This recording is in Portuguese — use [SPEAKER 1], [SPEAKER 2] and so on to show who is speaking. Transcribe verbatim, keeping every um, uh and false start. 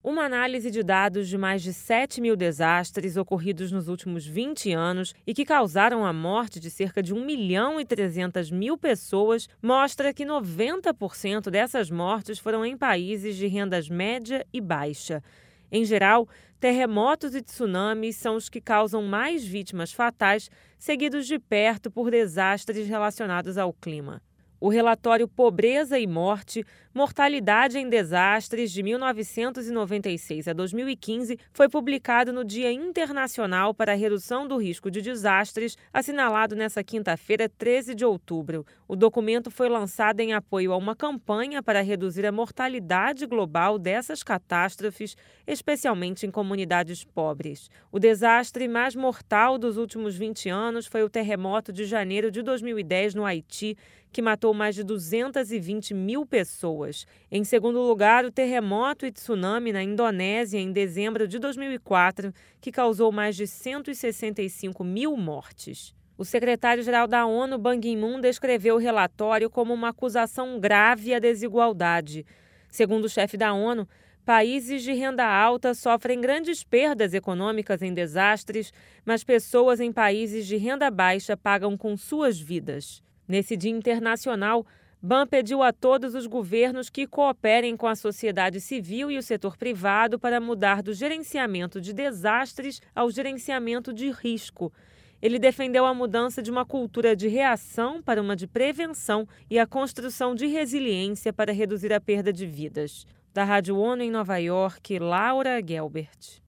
[SPEAKER 1] Uma análise de dados de mais de sete mil desastres ocorridos nos últimos vinte anos e que causaram a morte de cerca de um milhão e trezentas mil pessoas mostra que noventa por cento dessas mortes foram em países de rendas média e baixa. Em geral, terremotos e tsunamis são os que causam mais vítimas fatais, seguidos de perto por desastres relacionados ao clima. O relatório Pobreza e Morte, Mortalidade em Desastres de mil novecentos e noventa e seis a dois mil e quinze foi publicado no Dia Internacional para a Redução do Risco de Desastres, assinalado nesta quinta-feira, treze de outubro. O documento foi lançado em apoio a uma campanha para reduzir a mortalidade global dessas catástrofes, especialmente em comunidades pobres. O desastre mais mortal dos últimos vinte anos foi o terremoto de janeiro de dois mil e dez no Haiti, que matou mais de duzentas e vinte mil pessoas. Em segundo lugar, o terremoto e tsunami na Indonésia em dezembro de dois mil e quatro, que causou mais de cento e sessenta e cinco mil mortes. O secretário-geral da ONU, Ban Ki-moon, descreveu o relatório como uma acusação grave à desigualdade. Segundo o chefe da ONU, países de renda alta sofrem grandes perdas econômicas em desastres, mas pessoas em países de renda baixa pagam com suas vidas. Nesse Dia Internacional, Ban pediu a todos os governos que cooperem com a sociedade civil e o setor privado para mudar do gerenciamento de desastres ao gerenciamento de risco. Ele defendeu a mudança de uma cultura de reação para uma de prevenção e a construção de resiliência para reduzir a perda de vidas. Da Rádio ONU em Nova York, Laura Gelbert.